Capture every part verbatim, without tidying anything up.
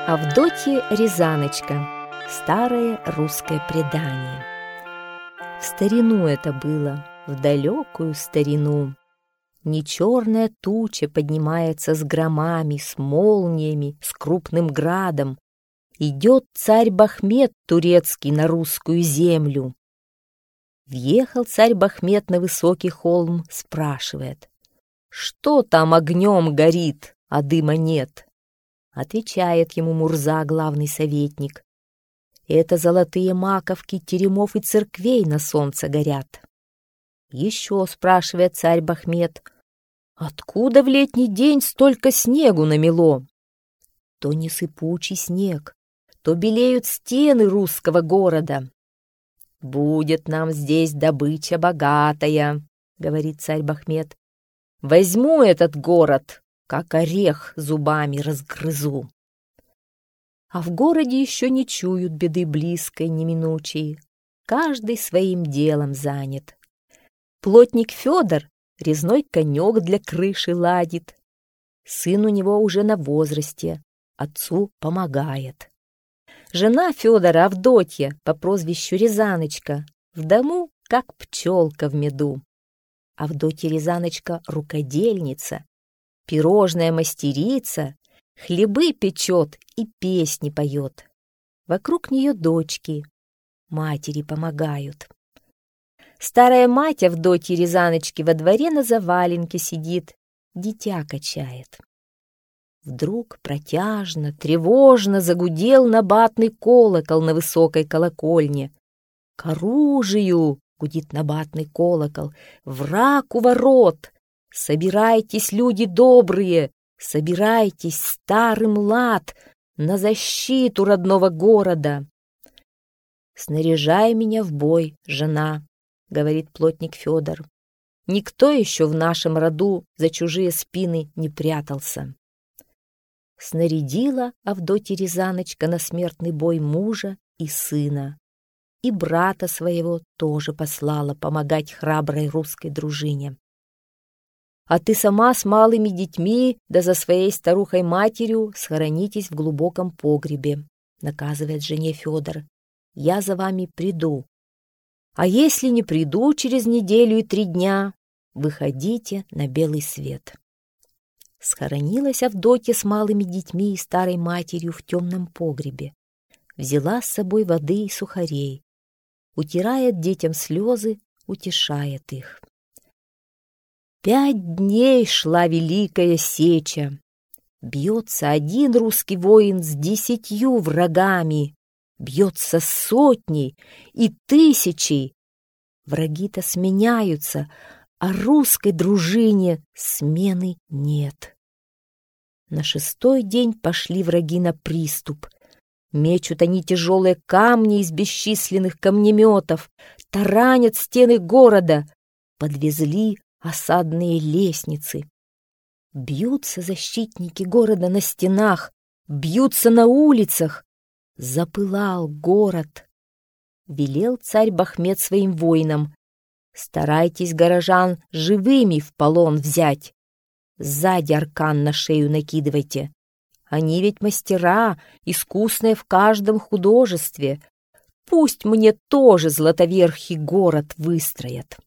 Авдотья Рязаночка. Старое русское предание. В старину это было, в далекую старину. Не черная туча поднимается с громами, с молниями, с крупным градом. Идет царь Бахмет турецкий на русскую землю. Въехал царь Бахмет на высокий холм, спрашивает: «Что там огнем горит, а дыма нет?» Отвечает ему Мурза, главный советник: «Это золотые маковки теремов и церквей на солнце горят». Еще спрашивает царь Бахмет: «Откуда в летний день столько снегу намело?» То не сыпучий снег, то белеют стены русского города. «Будет нам здесь добыча богатая», — говорит царь Бахмет. «Возьму этот город, как орех зубами разгрызу». А в городе еще не чуют беды близкой, неминучей. Каждый своим делом занят. Плотник Федор резной конек для крыши ладит. Сын у него уже на возрасте, отцу помогает. Жена Федора, Авдотья, по прозвищу Рязаночка, в дому, как пчелка в меду. Авдотья Рязаночка — рукодельница, пирожная мастерица, хлебы печет и песни поет. Вокруг нее дочки, матери помогают. Старая мать Авдотьи Рязаночки во дворе на заваленке сидит, дитя качает. Вдруг протяжно, тревожно загудел набатный колокол на высокой колокольне. «К оружию!» — гудит набатный колокол. «Враг у ворот! Собирайтесь, люди добрые! Собирайтесь, старый млад, на защиту родного города!» «Снаряжай меня в бой, жена», — говорит плотник Федор. «Никто еще в нашем роду за чужие спины не прятался». Снарядила Авдотья Рязаночка на смертный бой мужа и сына. И брата своего тоже послала помогать храброй русской дружине. «А ты сама с малыми детьми, да за своей старухой-матерью схоронитесь в глубоком погребе», — наказывает жене Федор. «Я за вами приду. А если не приду через неделю и три дня, выходите на белый свет». Схоронилась Авдотья с малыми детьми и старой матерью в темном погребе. Взяла с собой воды и сухарей. Утирает детям слезы, утешает их. Пять дней шла великая сеча. Бьется один русский воин с десятью врагами. Бьется с сотней и тысячей. Враги-то сменяются, а русской дружине смены нет. На шестой день пошли враги на приступ. Мечут они тяжелые камни из бесчисленных камнеметов, таранят стены города, подвезли осадные лестницы. Бьются защитники города на стенах, бьются на улицах. Запылал город. Велел царь Бахмет своим воинам: «Старайтесь горожан живыми в полон взять. Сзади аркан на шею накидывайте. Они ведь мастера, искусные в каждом художестве. Пусть мне тоже златоверхий город выстроят».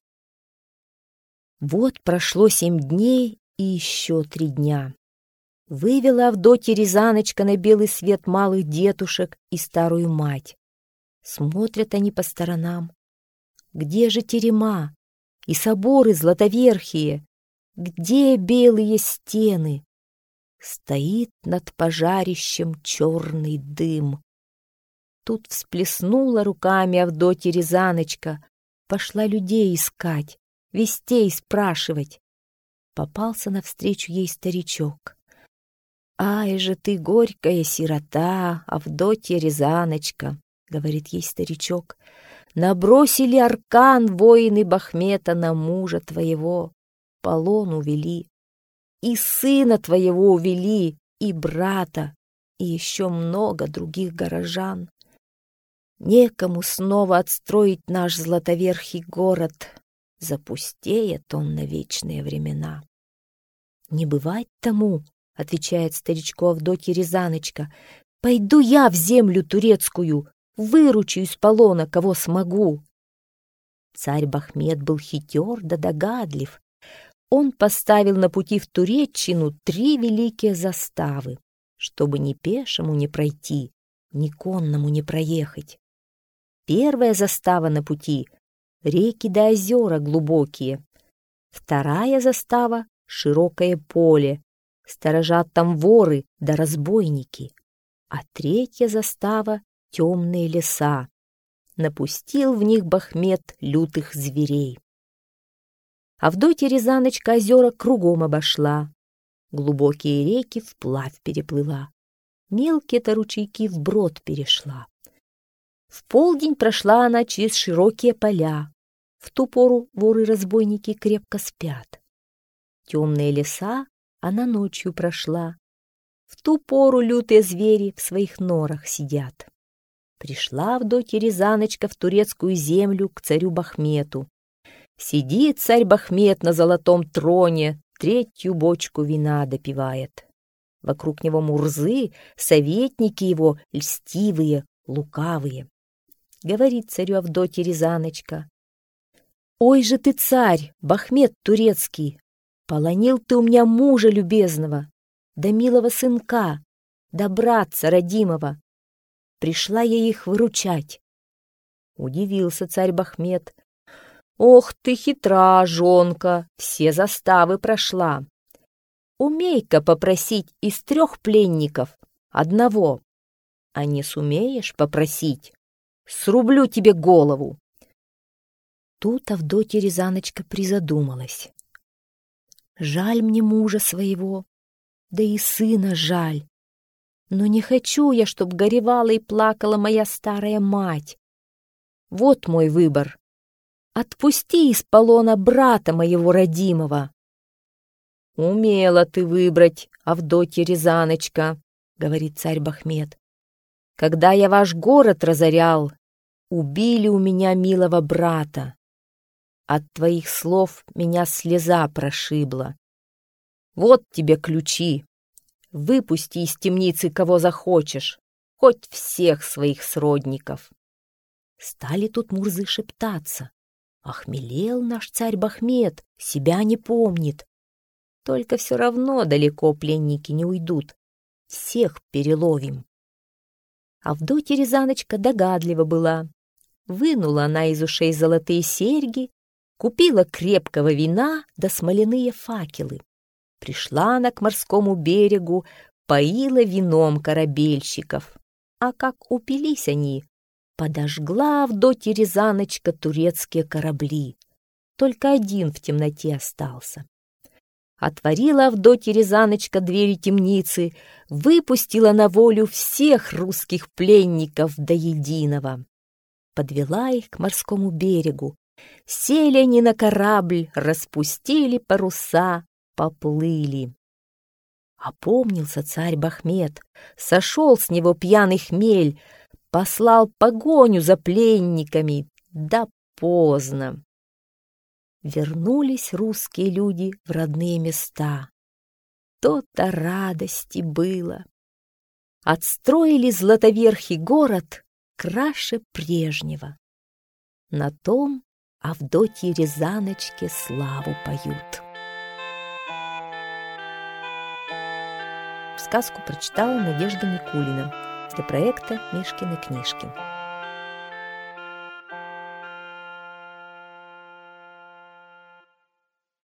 Вот прошло семь дней и еще три дня. Вывела Авдотья Рязаночка на белый свет малых детушек и старую мать. Смотрят они по сторонам. Где же терема и соборы златоверхие? Где белые стены? Стоит над пожарищем черный дым. Тут всплеснула руками Авдотья Рязаночка, пошла людей искать, вестей спрашивать. Попался навстречу ей старичок. «Ай же ты, горькая сирота, Авдотья Рязаночка», — говорит ей старичок, — «набросили аркан воины Бахмета на мужа твоего, полон увели, и сына твоего увели, и брата, и еще много других горожан. Некому снова отстроить наш златоверхий город, запустеет он на вечные времена». «Не бывать тому», — отвечает старичку Авдотья Рязаночка, Пойду я в землю турецкую, выручу из полона, кого смогу. Царь Бахмет был хитер да догадлив. Он поставил на пути в Туреччину три великие заставы, чтобы ни пешему не пройти, ни конному не проехать. Первая застава на пути — реки да озера глубокие. Вторая застава — широкое поле, сторожат там воры да разбойники. А третья застава — темные леса. Напустил в них Бахмет лютых зверей. Авдотья Рязаночка озера кругом обошла, глубокие реки вплавь переплыла, мелкие-то ручейки вброд перешла. В полдень прошла она через широкие поля. В ту пору воры-разбойники крепко спят. Темные леса она ночью прошла. В ту пору лютые звери в своих норах сидят. Пришла Авдотья Рязаночка в турецкую землю к царю Бахмету. Сидит царь Бахмет на золотом троне, третью бочку вина допивает. Вокруг него Мурзы, советники его льстивые, лукавые. Говорит царю Авдотья Рязаночка: «Ой же ты, царь, Бахмет турецкий, полонил ты у меня мужа любезного, да милого сынка, да братца родимого. Пришла я их выручать». Удивился царь Бахмет. «Ох ты хитра, жонка, все заставы прошла. Умей-ка попросить из трех пленников одного, а не сумеешь попросить, срублю тебе голову». Тут Авдотья Рязаночка призадумалась. Жаль мне мужа своего, да и сына жаль. Но не хочу я, чтоб горевала и плакала моя старая мать. Вот мой выбор. Отпусти из полона брата моего родимого. «Умела ты выбрать, Авдотья Рязаночка», — говорит царь Бахмет. «Когда я ваш город разорял, убили у меня милого брата. От твоих слов меня слеза прошибла. Вот тебе ключи. Выпусти из темницы кого захочешь, хоть всех своих сродников». Стали тут Мурзы шептаться. Охмелел наш царь Бахмет, себя не помнит. Только все равно далеко пленники не уйдут. Всех переловим. Авдотья Рязаночка догадлива была. Вынула она из ушей золотые серьги, купила крепкого вина да смоляные факелы. Пришла она к морскому берегу, поила вином корабельщиков. А как упились они, подожгла Авдотья Рязаночка турецкие корабли. Только один в темноте остался. Отворила Авдотья Рязаночка двери темницы, выпустила на волю всех русских пленников до единого. Подвела их к морскому берегу. Сели они на корабль, распустили паруса, поплыли. Опомнился царь Бахмет, сошел с него пьяный хмель, послал погоню за пленниками, да поздно. Вернулись русские люди в родные места. То-то радости было. Отстроили Златоверхий город краше прежнего. На том Авдотье Рязаночке славу поют. Сказку прочитала Надежда Никулина для проекта «Мишкины книжки».